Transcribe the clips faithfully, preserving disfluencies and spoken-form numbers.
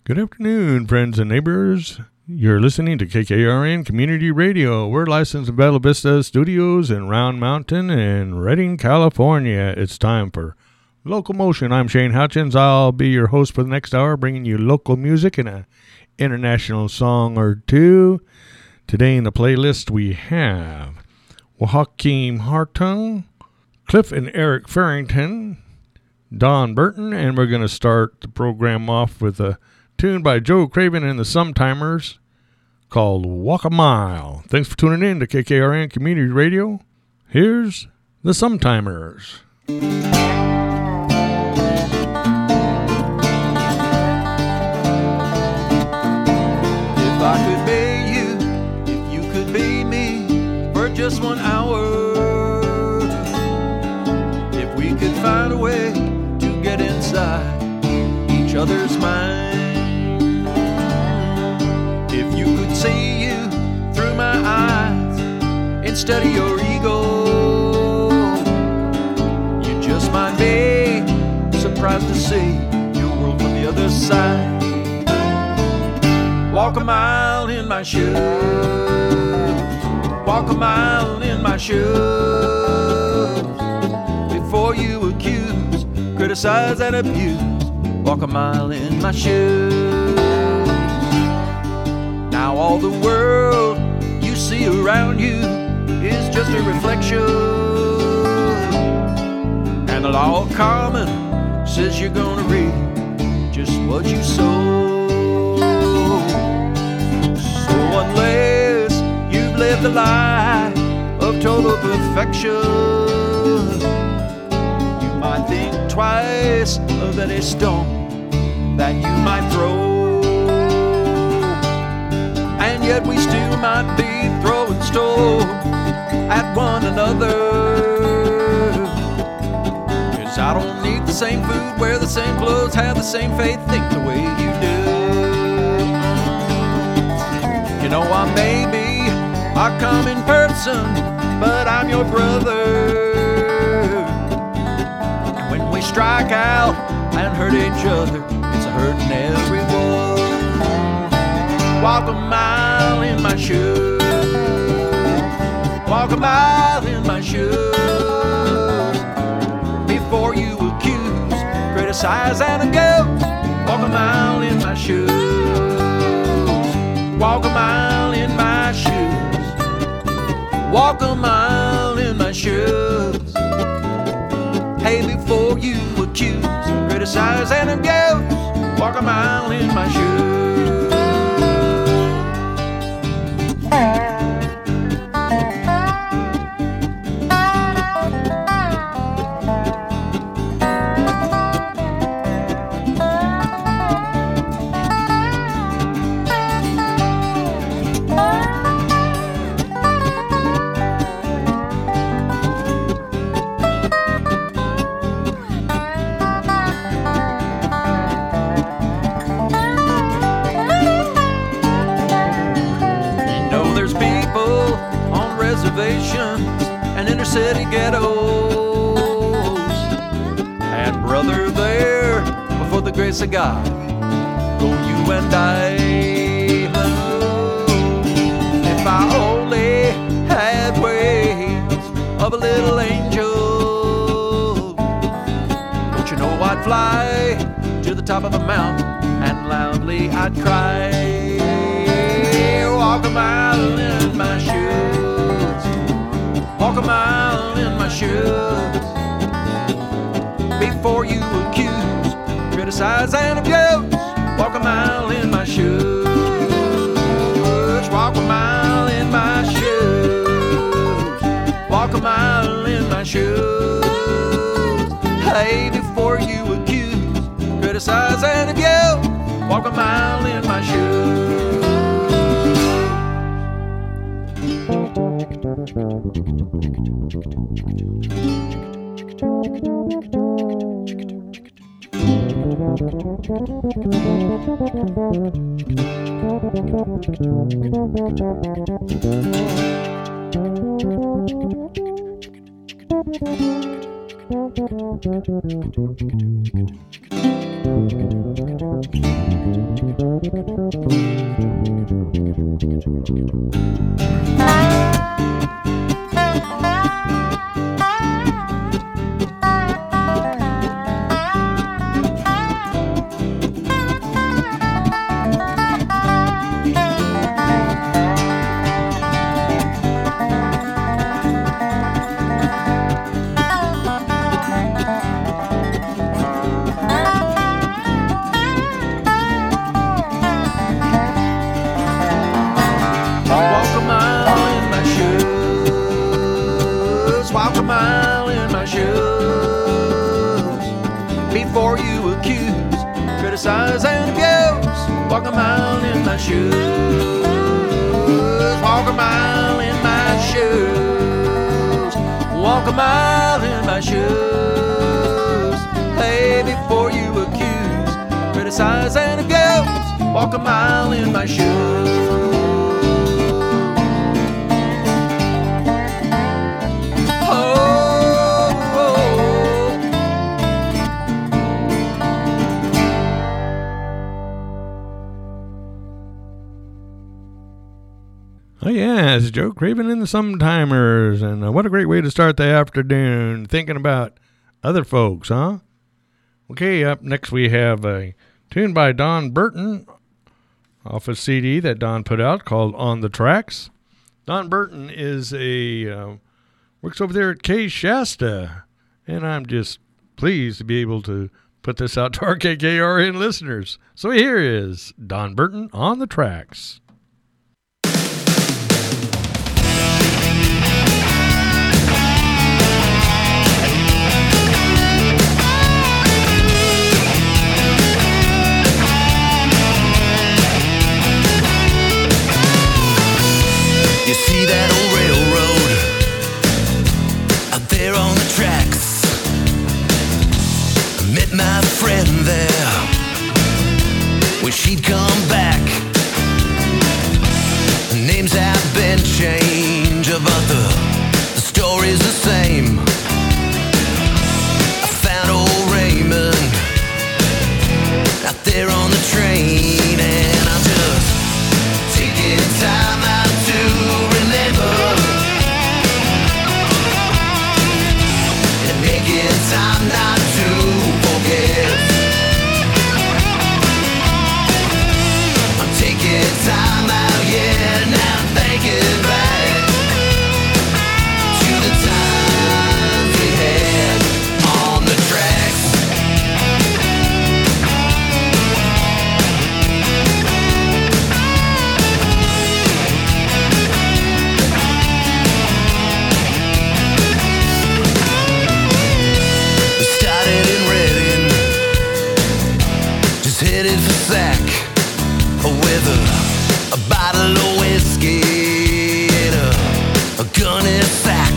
Good afternoon, friends and neighbors. You're listening to K K R N Community Radio. We're licensed in Bella Vista Studios in Round Mountain in Redding, California. It's time for Local Motion. I'm Shane Hutchins. I'll be your host for the next hour, bringing you local music and an international song or two. Today in the playlist we have Joaquin Hartung, Cliff and Eric Farrington, Don Burton, and we're going to start the program off with a tune by Joe Craven and the Sometimers called Walk a Mile. Thanks for tuning in to K K R N Community Radio. Here's the Sometimers. If I could be you, if you could be me for just one hour, if we could find a way to get inside each other's mind, if you could see you through my eyes instead of your ego, you just might be surprised to see your world from the other side. Walk a mile in my shoes, walk a mile in my shoes, before you accuse, criticize and abuse. Walk a mile in my shoes. Now all the world you see around you is just a reflection, and the law of common says you're gonna reap just what you sow. So unless you've lived a life of total perfection, you might think twice of any stone that you might throw. And yet we still might be throwing stones at one another, 'cause I don't need the same food, wear the same clothes, have the same faith, think the way you do. You know, I may be a common person, but I'm your brother. And when we strike out and hurt each other, it's a hurting everyone. Walk a mile in my shoes, walk a mile in my shoes, before you accuse, criticize and abuse. Walk a mile in my shoes, walk a mile in my shoes, walk a mile in my shoes. Hey, before you accuse, criticize and abuse. Walk a mile in my shoes. And inner city ghettos had brother there before the grace of God. Go you and I. If I only had wings of a little angel, don't you know I'd fly to the top of a mountain and loudly I'd cry. Walk a mile in my shoes, walk a mile in my shoes, before you accuse, criticize and abuse. Walk a mile in my shoes, walk a mile in my shoes, walk a mile in my shoes. Hey, before you accuse, criticize and abuse. Walk a mile in my shoes. criticize and abuse. Walk a mile in my shoes. Walk a mile in my shoes. Walk a mile in my shoes. Hey, before you accuse, criticize and abuse. Walk a mile in my shoes. Oh, yeah, it's Joe Craven and the Sometimers, and uh, what a great way to start the afternoon, thinking about other folks, huh? Okay, up next we have a tune by Don Burton off a C D that Don put out called On the Tracks. Don Burton is a, uh, works over there at K Shasta, and I'm just pleased to be able to put this out to our K K R N listeners. So here is Don Burton On the Tracks. You see that old railroad out there on the tracks? I met my friend there when she'd come back. Names have been changed, but the, the story's the same. I found old Raymond out there on the train, and I'm just taking time out to remember and making time not to forget. I'm taking time out, yeah, now thinking back to the times we had on the tracks. Headed for Sac with a, a bottle of whiskey and a, a gun in a sack.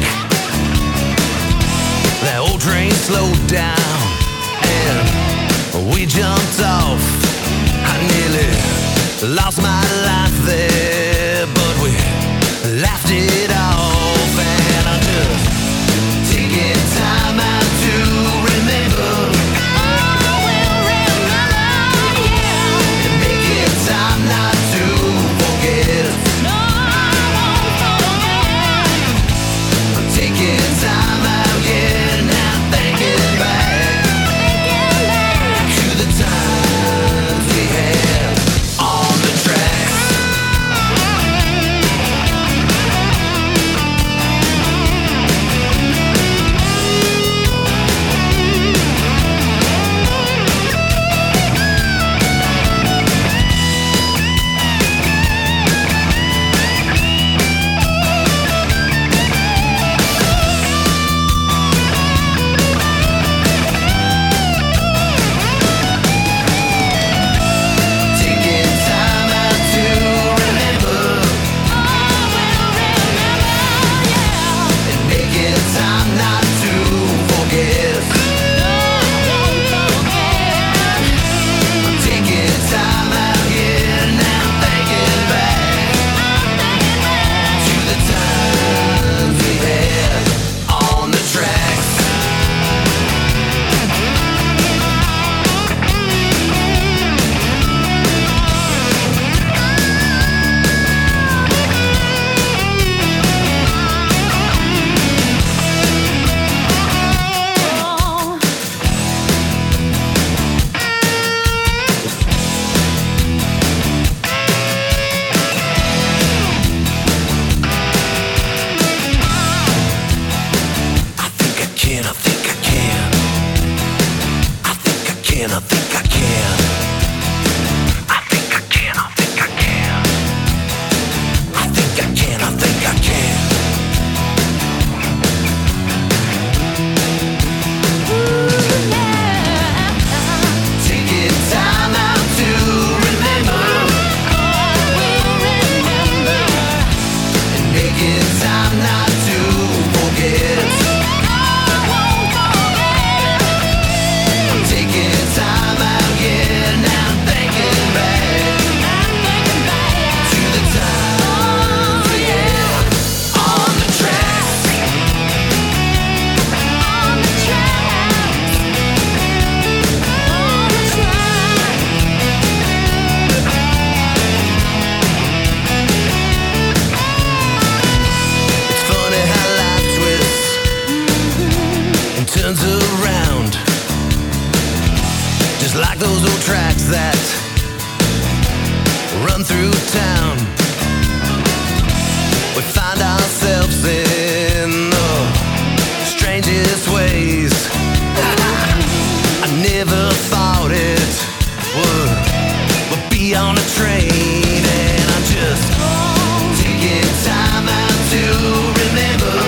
That old train slowed down and we jumped off. I nearly lost my life there, but we laughed it off, and I'm just taking time out to remember. Time not to forget. No, I won't forget. I'm taking time out, yeah, now thinking back, thinking back to the times we had on the tracks. be on a train, and I'm just taking time out to remember,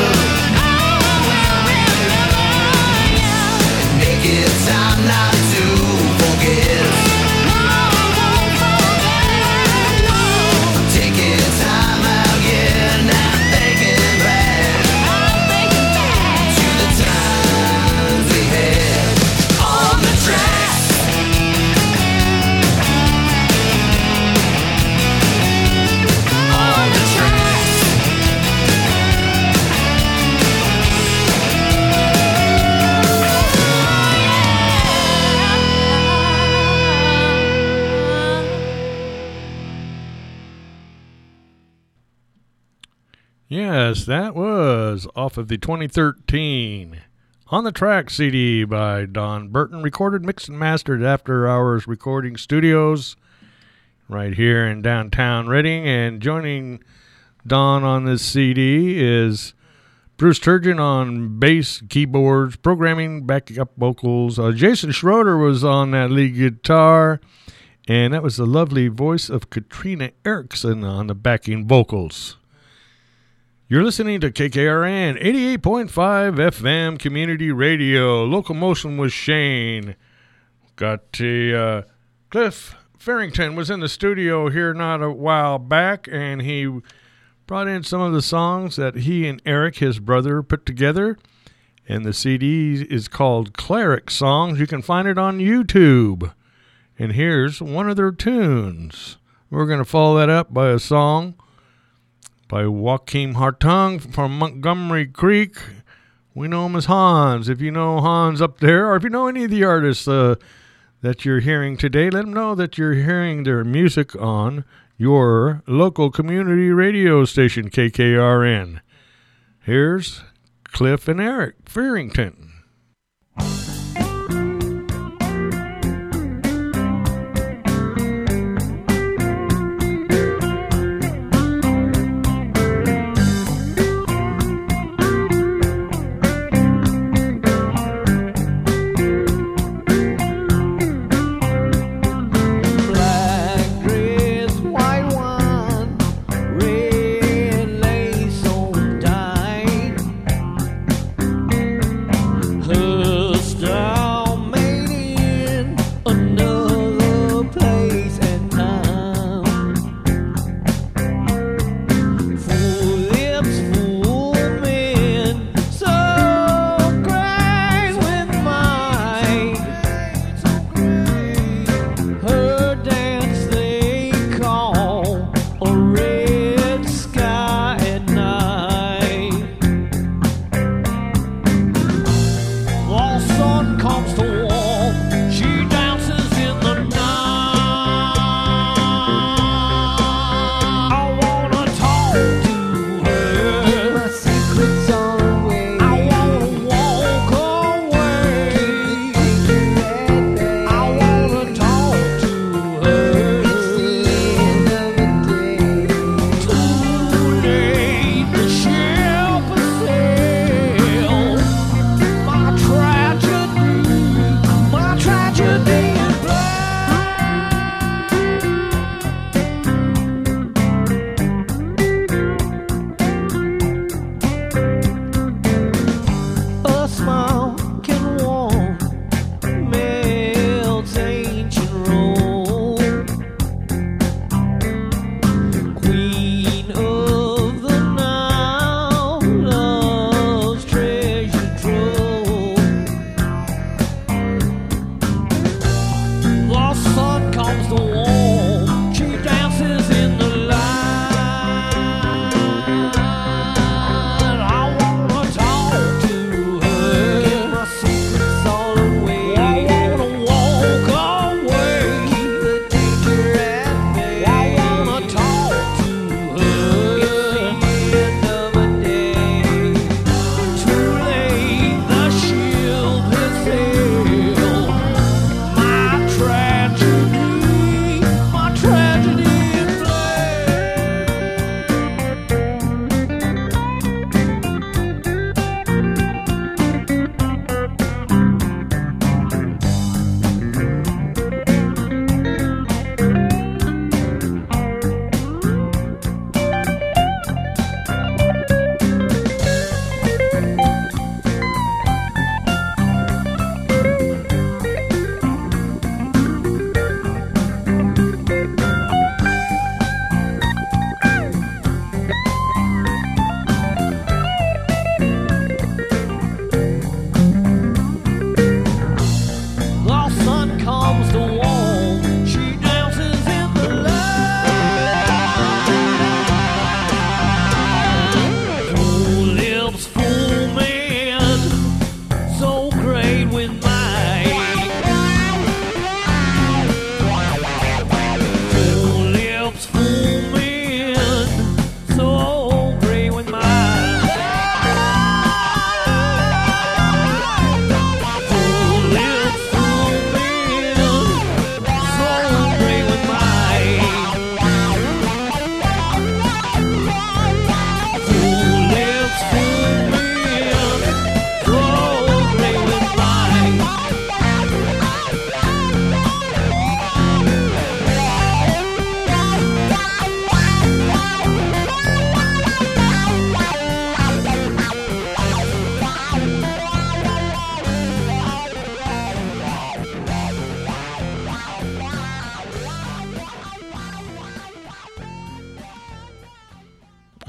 and making time not to forget. I'm taking time out, yeah, now thinking back to the times we had on the tracks. On the tracks. Yes, that was off of the twenty thirteen On the Track C D by Don Burton, recorded, mixed, and mastered After Hours Recording Studios right here in downtown Reading. And joining Don on this C D is Bruce Turgeon on bass, keyboards, programming, backup vocals. Uh, Jason Schroeder was on that lead guitar, and that was the lovely voice of Katrina Erickson on the backing vocals. You're listening to K K R N eighty-eight point five F M Community Radio. Locomotion with Shane. Got a, uh, Cliff Farrington was in the studio here not a while back, and he brought in some of the songs that he and Eric, his brother, put together. And the C D is called Cleric Songs. You can find it on YouTube. And here's one of their tunes. We're going to follow that up by a song by Joachim Hartung from Montgomery Creek. We know him as Hans. If you know Hans up there, or if you know any of the artists uh, that you're hearing today, let them know that you're hearing their music on your local community radio station, K K R N. Here's Cliff and Eric Farrington. Red lace on time.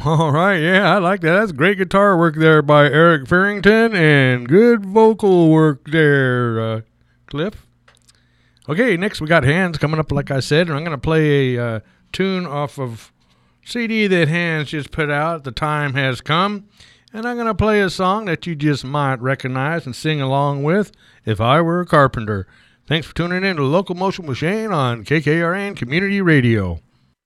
All right, yeah, I like that. That's great guitar work there by Eric Farrington and good vocal work there, uh, Cliff. Okay, next we got Hands coming up, like I said, and I'm going to play a uh, tune off of C D that Hands just put out, The Time Has Come, and I'm going to play a song that you just might recognize and sing along with, If I Were a Carpenter. Thanks for tuning in to Local Motion with Shane on K K R N Community Radio.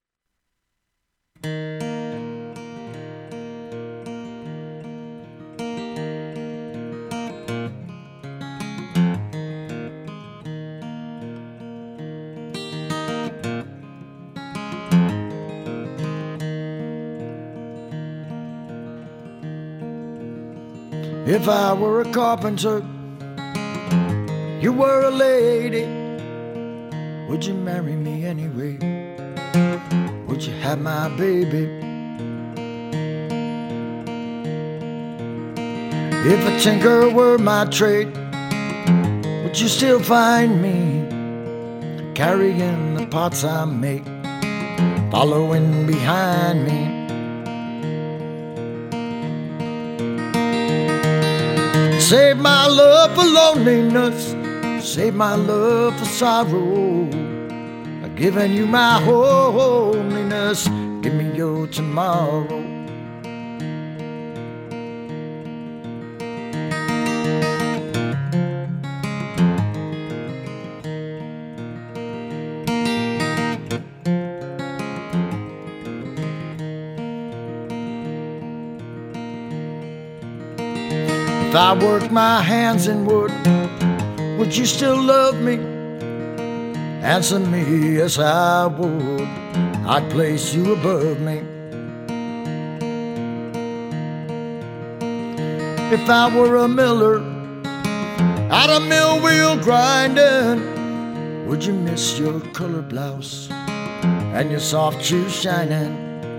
If I were a carpenter, you were a lady, would you marry me anyway? Would you have my baby? If a tinker were my trade, would you still find me carrying the pots I make, following behind me? Save my love for loneliness, save my love for sorrow. I've given you my holiness, give me your tomorrow. If I worked my hands in wood, would you still love me? Answer me, yes I would. I'd place you above me. If I were a miller, at a mill wheel grinding, would you miss your color blouse and your soft shoes shining?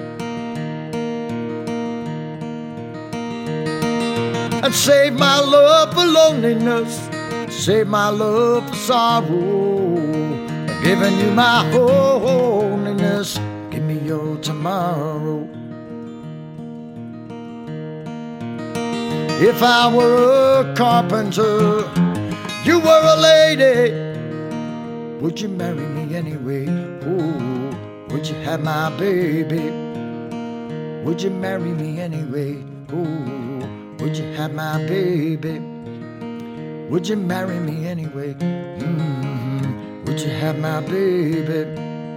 And save my love for loneliness, save my love for sorrow. I've given you my holiness, give me your tomorrow. If I were a carpenter, you were a lady, would you marry me anyway? Oh, would you have my baby? Would you marry me anyway? Oh, would you have my baby? Would you marry me anyway? Mm-hmm. Would you have my baby?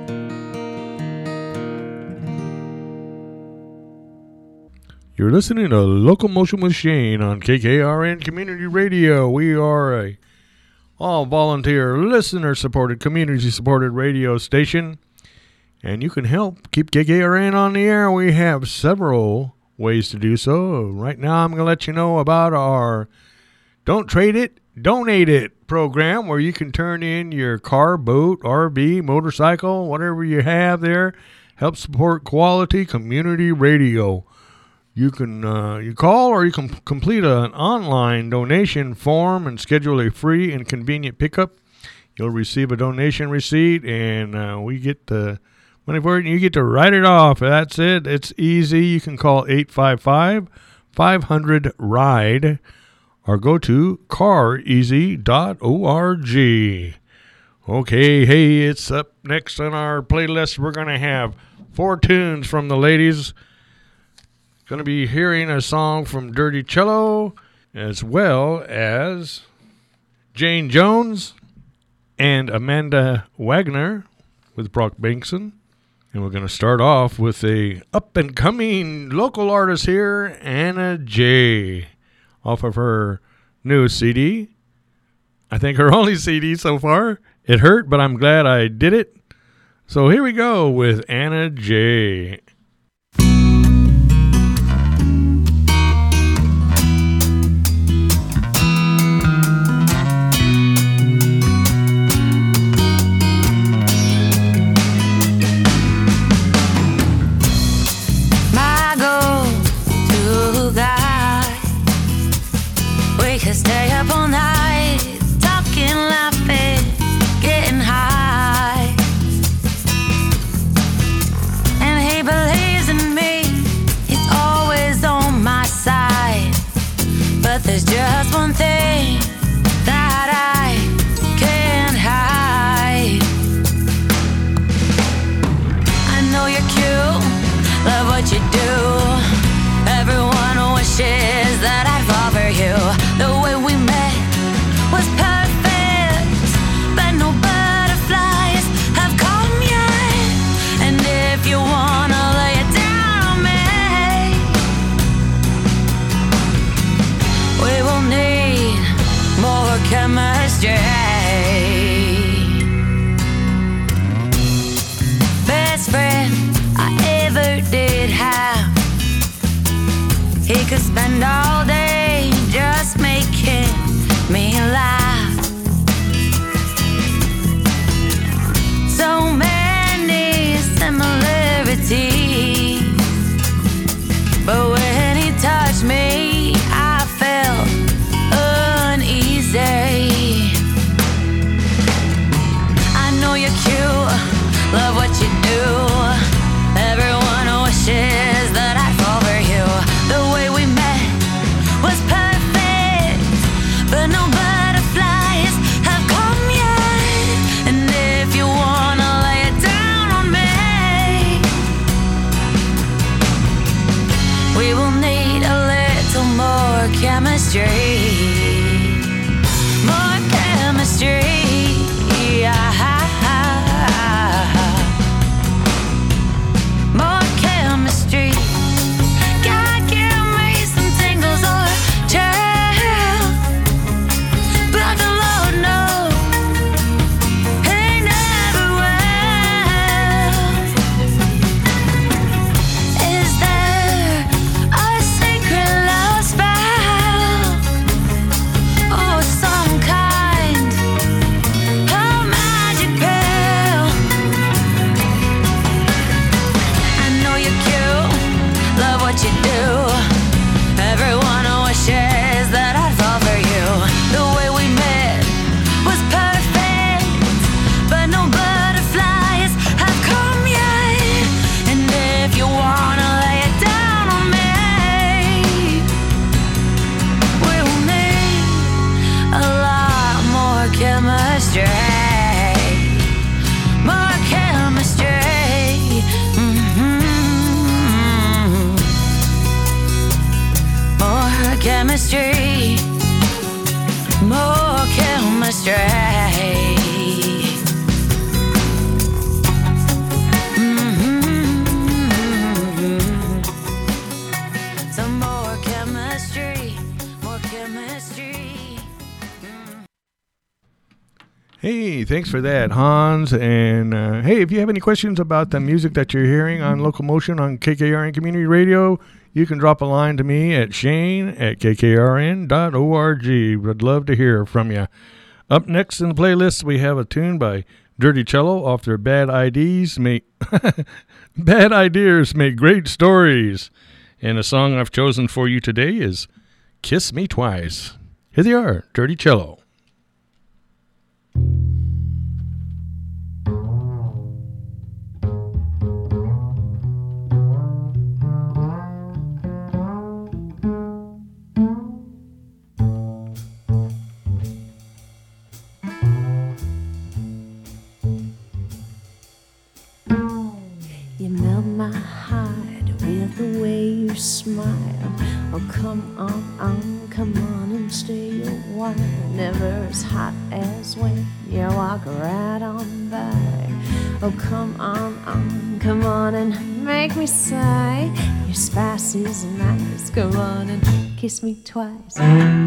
You're listening to Local Motion with Shane on K K R N Community Radio. We are a all-volunteer, listener-supported, community-supported radio station. And you can help keep K K R N on the air. We have several ways to do so. Right now I'm going to let you know about our Don't Trade It, Donate It program, where you can turn in your car, boat, R V, motorcycle, whatever you have there. Help support quality community radio. You can uh, you call or you can complete an online donation form and schedule a free and convenient pickup. You'll receive a donation receipt, and uh, we get the money for it, and you get to write it off. That's it. It's easy. You can call eight five five, five hundred, RIDE or go to car easy dot org. Okay, hey, it's up next on our playlist. We're going to have four tunes from the ladies. Going to be hearing a song from Dirty Cello, as well as Jane Jones and Amanda Wagner with Brock Bankson. And we're going to start off with a up-and-coming local artist here, Anna J, off of her new C D. I think her only C D so far. It hurt, but I'm glad I did it. So here we go with Anna J. Stay up all night, talking, laughing, getting high. And he believes what you do. Everyone wishes that I'd fall for you. The way we met was perfect, but no butterflies have come yet. And if you wanna lay it down on me, we will need more chemistry. Best friend I ever did have. He could spend all day just making me laugh. So many similarities, but when he touched me, I felt uneasy. I know you're cute, love what you do. Everyone wishes that I'd fall for you. The way we met was perfect, but no butterflies have come yet. And if you wanna lay it down on me, we will need a little more chemistry. More chemistry. More chemistry. God give me some tingles or chill, but the Lord knows He never will. Is there a secret love spell, or some kind of magic pill? I know you're cute, love what you do. Everyone wishes that I'd fall for you. The way we met was perfect, but no butterflies have come yet. And if you wanna lay it down on me, we'll need a lot more chemistry. More chemistry. Mhm. More chemistry. More chemistry. Mhm. Some more chemistry. More chemistry. Hey, thanks for that, Hans. And uh, hey, if you have any questions about the music that you're hearing on Locomotion on K K R N Community Radio, you can drop a line to me at Shane at K K R N dot org. Would love to hear from you. Up next in the playlist, we have a tune by Dirty Cello off their Bad Ideas Make Bad Ideas Make Great Stories. And the song I've chosen for you today is Kiss Me Twice. Here they are, Dirty Cello. You melt my heart with the way you smile. Oh, come on, on, come on and stay a while. Never as hot as when you walk right on by. Oh, come on, on, come on and make me sigh. Your spice is nice, come on and kiss me twice.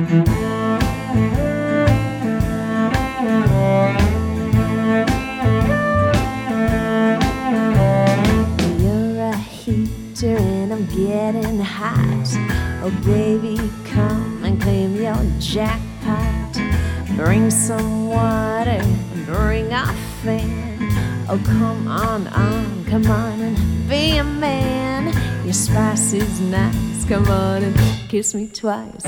And I'm getting hot. Oh baby, come and claim your jackpot. Bring some water, bring a fan. Oh come on, on, come on and be a man. Your spice is nice, come on and kiss me twice.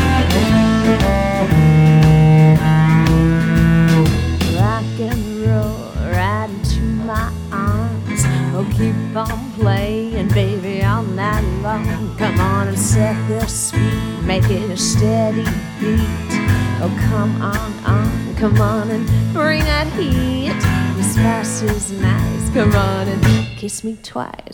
Rock and roll come on and bring that heat. The spice is nice, come on and kiss me twice.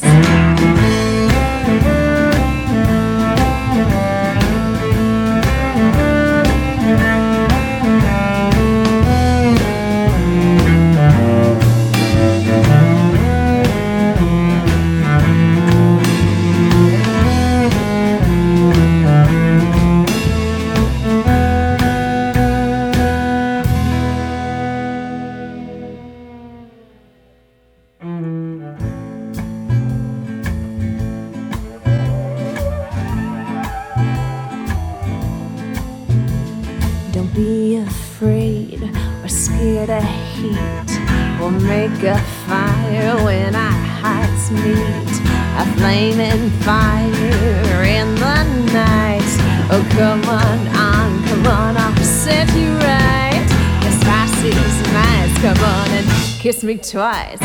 Don't be afraid or scared of heat. We'll make a fire when our hearts meet. A flaming fire in the night. Oh, come on, on, come on, I'll set you right. The spice is nice, come on and kiss me twice.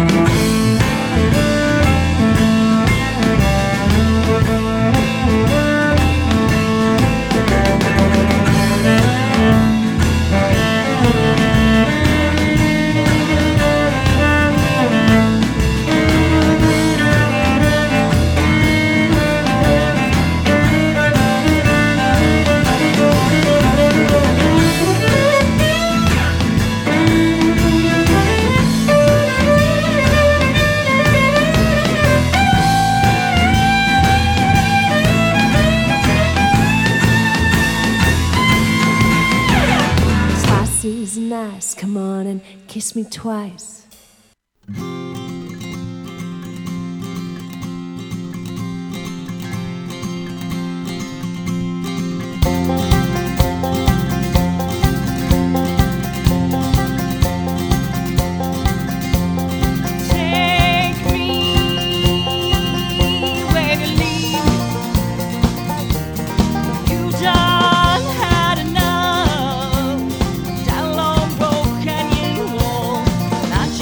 Is nice, come on and kiss me twice. Not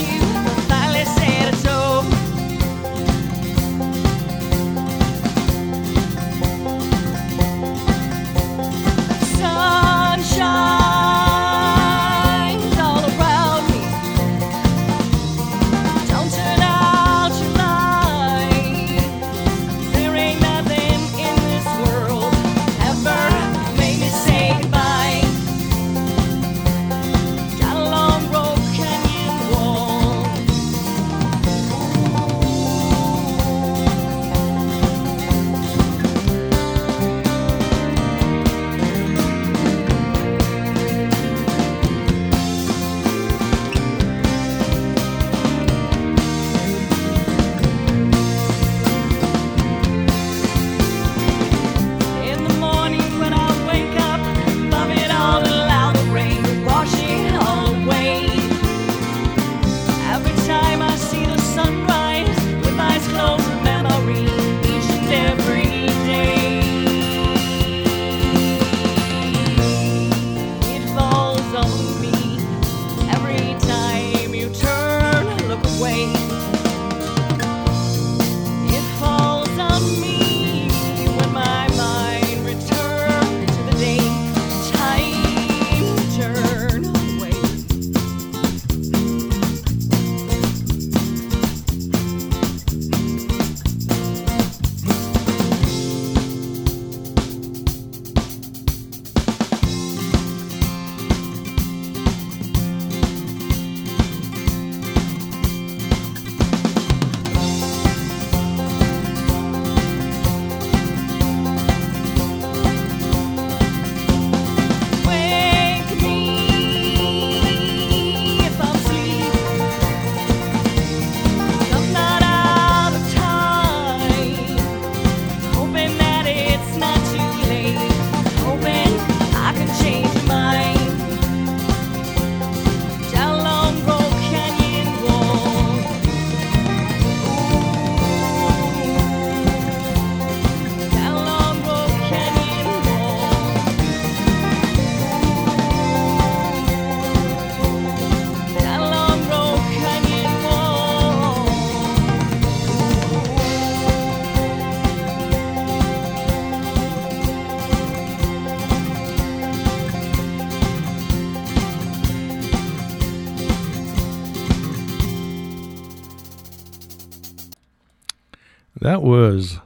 That was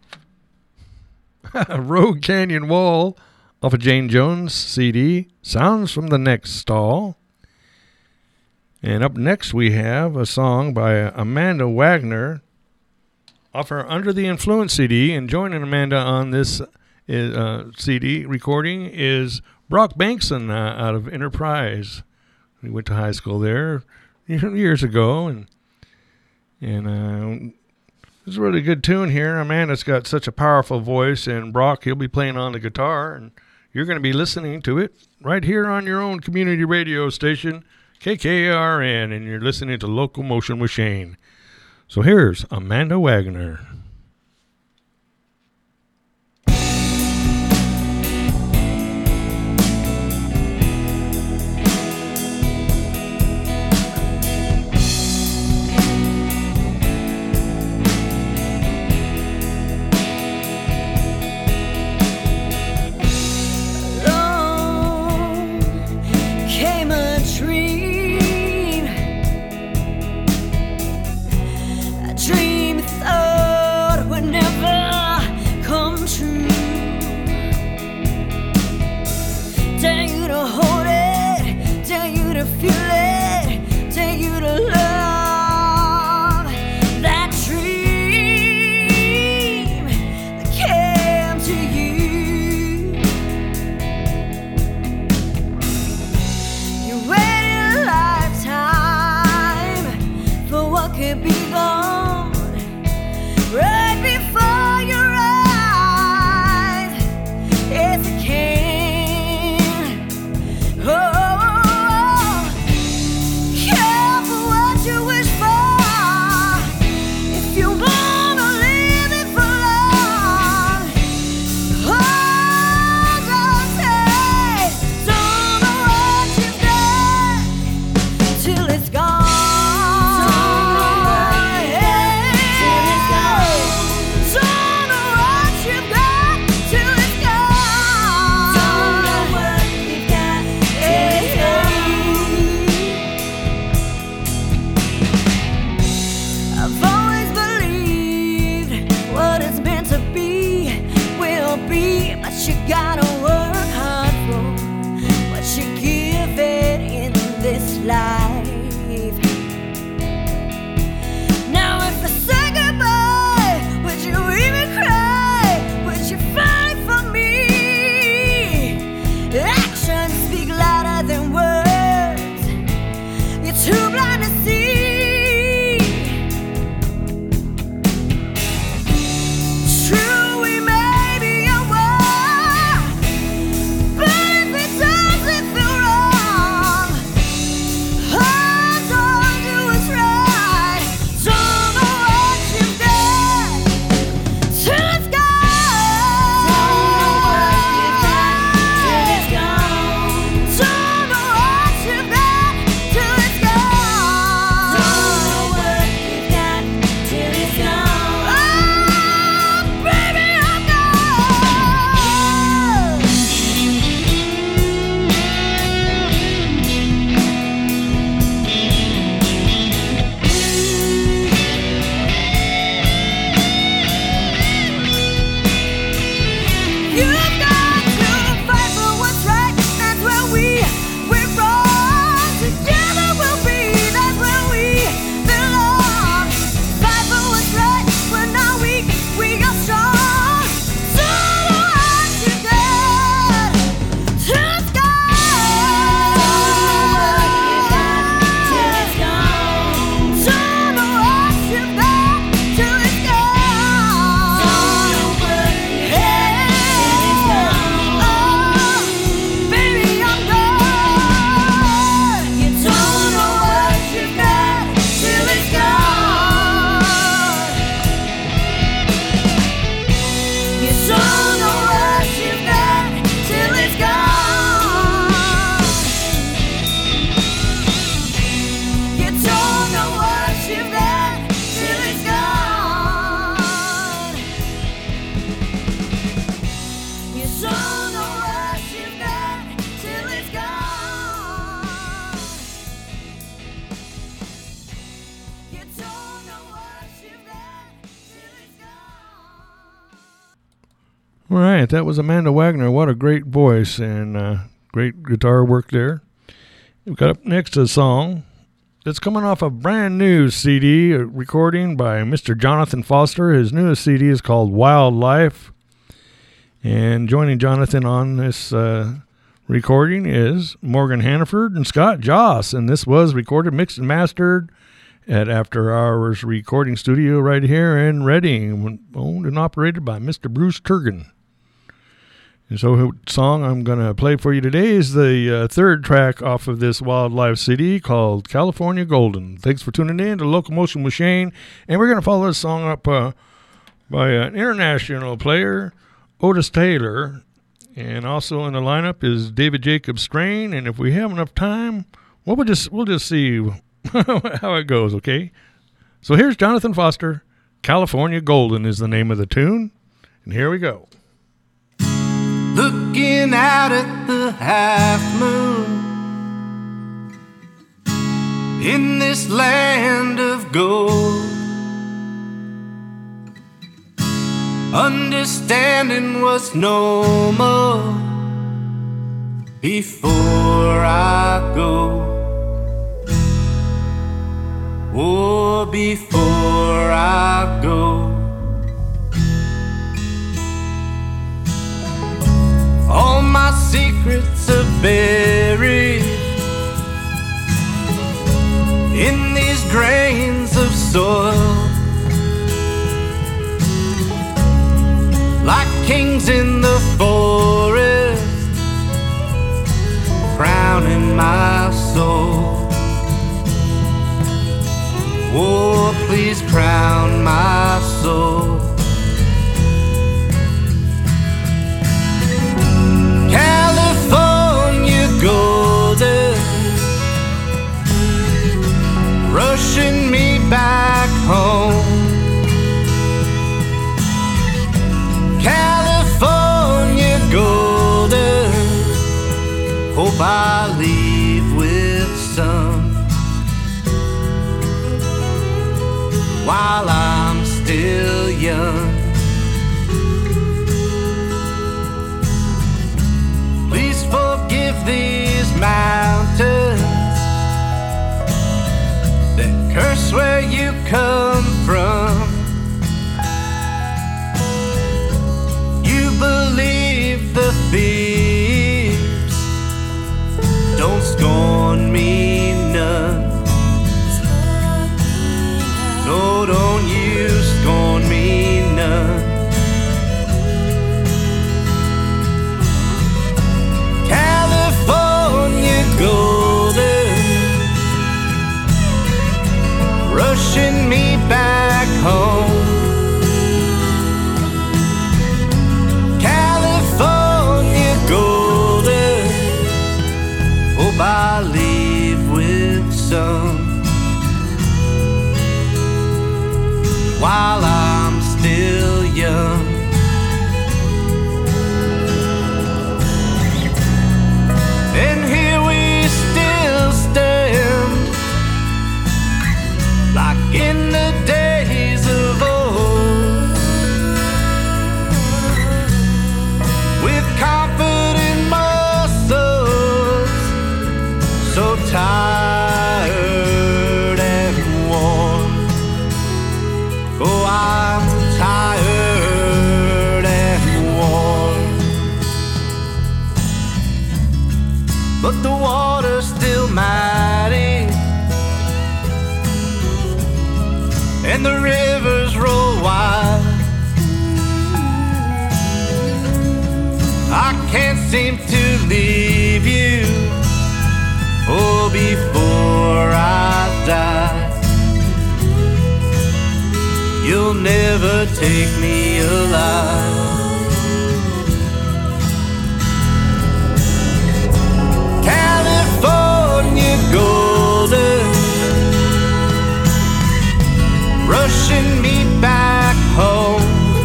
Rogue Canyon Wall off of Jane Jones' C D, Sounds from the Next Stall. And up next we have a song by Amanda Wagner off her Under the Influence C D. And joining Amanda on this uh, C D recording is Brock Bankson uh, out of Enterprise. We went to high school there years ago, and and uh, it's a really good tune here. Amanda's got such a powerful voice, and Brock, he'll be playing on the guitar, and you're going to be listening to it right here on your own community radio station, K K A R N, and you're listening to Local Motion with Shane. So here's Amanda Wagner. Oh All right, that was Amanda Wagner. What a great voice and uh, great guitar work there. We've got up next a song that's coming off a brand new C D, a recording by Mister Jonathan Foster. His newest C D is called Wildlife. And joining Jonathan on this uh, recording is Morgan Hannaford and Scott Joss. And this was recorded, mixed, and mastered at After Hours Recording Studio right here in Reading, owned and operated by Mister Bruce Turgan. And so the song I'm going to play for you today is the uh, third track off of this Wildlife C D called California Golden. Thanks for tuning in to Locomotion with Shane. And we're going to follow this song up uh, by an international player, Otis Taylor. And also in the lineup is David Jacob Strain. And if we have enough time, well, we'll just, we'll just see how it goes, okay? So here's Jonathan Foster. California Golden is the name of the tune. And here we go. Looking out at the half moon in this land of gold, understanding was normal before I go. Oh, before I go. All my secrets are buried in these grains of soil, like kings in the forest, crowning my soul. Oh, please crown my soul. California golden, rushing me back home. California golden, hope I leave with some while I'm still young. Please forgive these mountains that curse where you come from. You believe the thieves don't scorn me none. No, don't you scorn me none. California golden, rushing me back home. California golden, hope I leave with some while I'm still young. And here we still stand, like in the days of old, with confident muscles, so tired and worn. Oh, I'm tired and worn, but the water's still mighty, and the rivers roll wide. I can't seem to leave you, oh, before I die. You'll never take me alive. California golden, rushing me back home.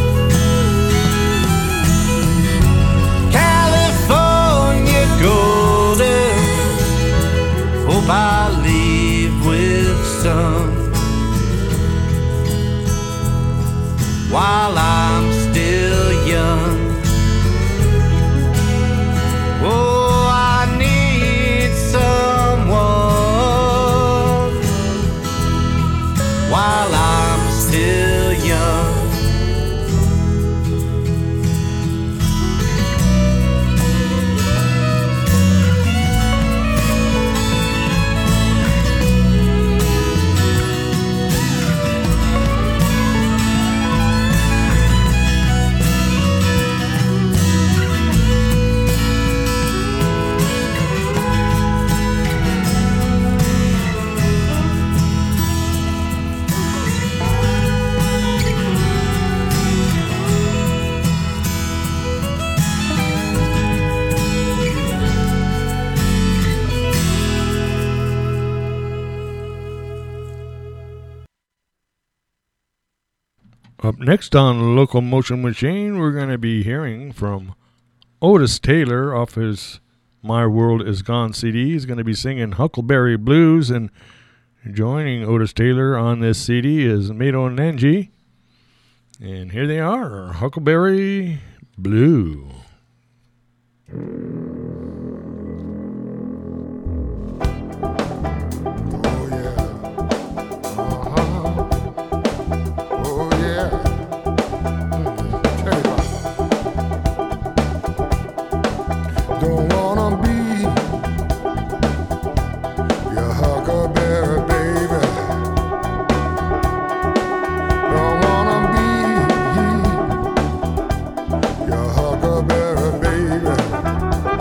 California golden, hope I leave with some while I'm still young. Up next on Local Motion Machine, we're going to be hearing from Otis Taylor off his My World Is Gone C D. He's going to be singing Huckleberry Blues, and joining Otis Taylor on this C D is Mato Nanji. And here they are, Huckleberry Blue. Huckleberry baby.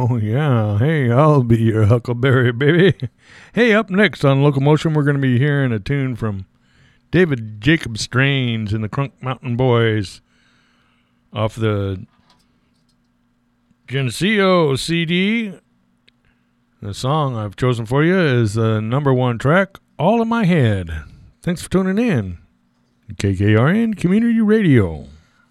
Oh, yeah. Hey, I'll be your Huckleberry Baby. Hey, up next on Locomotion, we're going to be hearing a tune from David Jacob Strains and the Crunk Mountain Boys off the Geneseo C D. The song I've chosen for you is the number one track, All in My Head. Thanks for tuning in. K K R N Community Radio.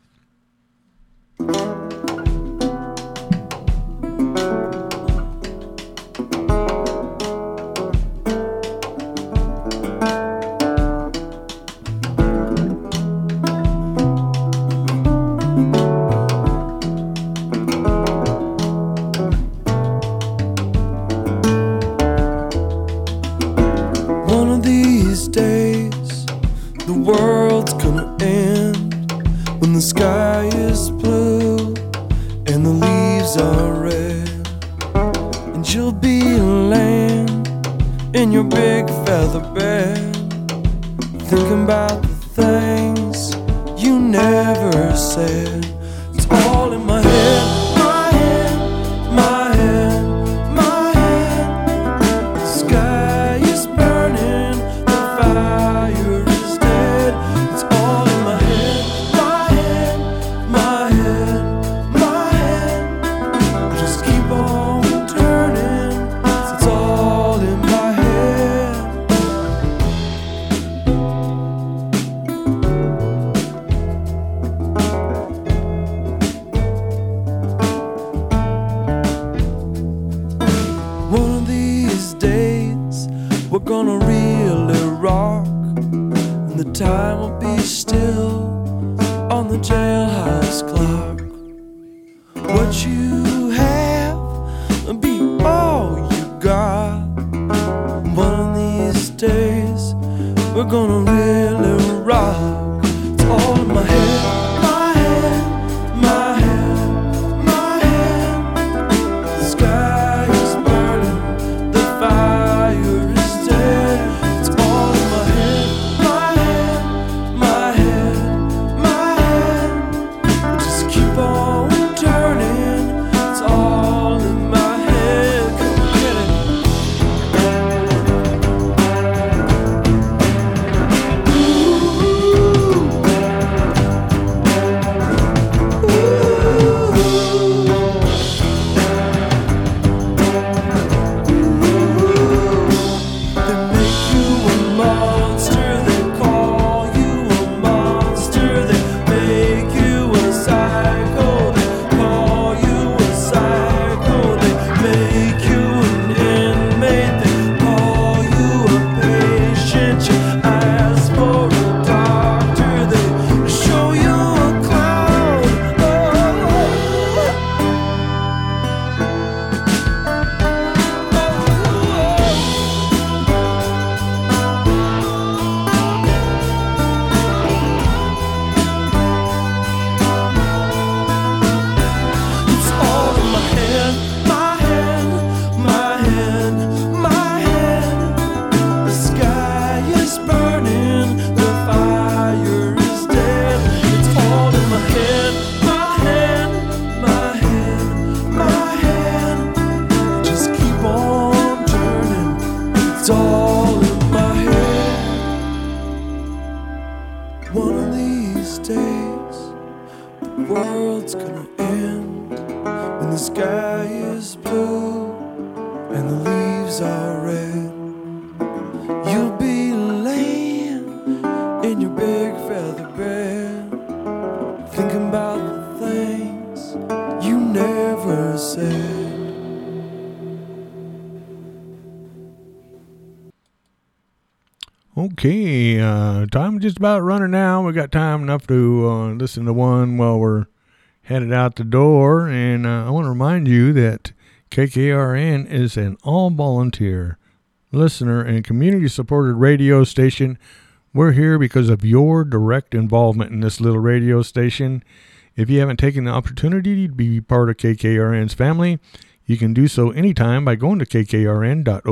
Okay, uh, time just about running now. We got time enough to uh, listen to one while we're headed out the door. And uh, I want to remind you that K K R N is an all-volunteer listener and community-supported radio station. We're here because of your direct involvement in this little radio station. If you haven't taken the opportunity to be part of K K R N's family, you can do so anytime by going to k k r n dot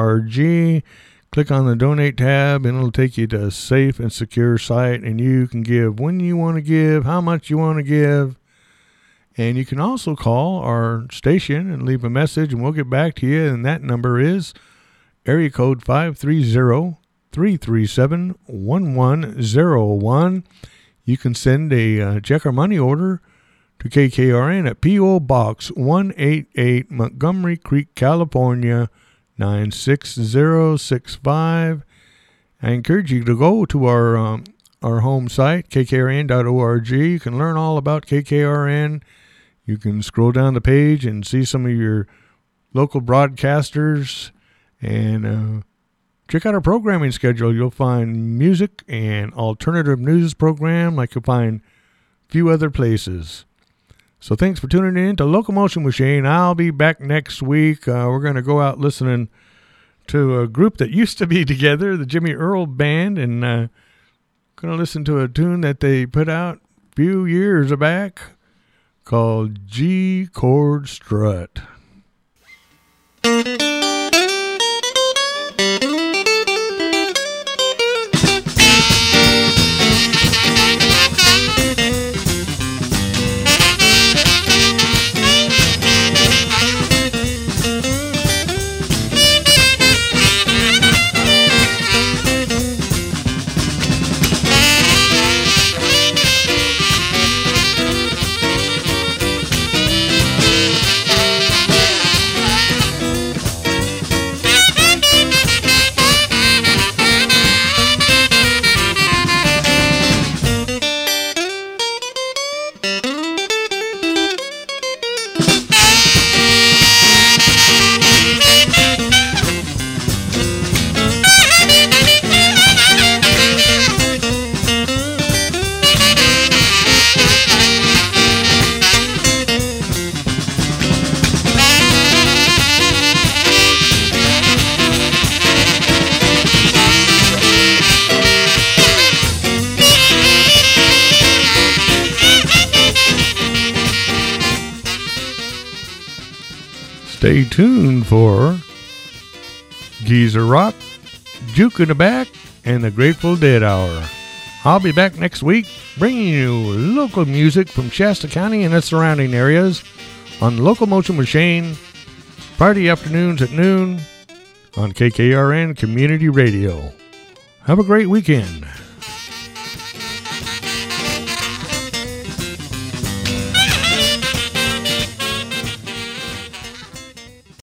org. Click on the donate tab and it'll take you to a safe and secure site, and you can give when you want to give, how much you want to give, And you can also call our station and leave a message, and we'll get back to you. And that number is area code five three zero, three three seven, one one zero one. You can send a uh, check or money order to K K R N at P O. Box one eighty-eight, Montgomery Creek, California, nine six zero six five. I encourage you to go to our um, our home site, K K R N dot org. You can learn all about K K R N. You can scroll down the page and see some of your local broadcasters, and uh, check out our programming schedule. You'll find music and alternative news program like you'll find a few other places. So thanks for tuning in to Locomotion with Shane. I'll be back next week. Uh, we're going to go out listening to a group that used to be together, the Jimmy Earl Band, and uh, going to listen to a tune that they put out a few years back called G Chord Strut. Stay tuned for Geezer Rock, Juke in the Back, and the Grateful Dead Hour. I'll be back next week bringing you local music from Shasta County and its surrounding areas on Locomotion with Shane, Friday afternoons at noon on K K R N Community Radio. Have a great weekend.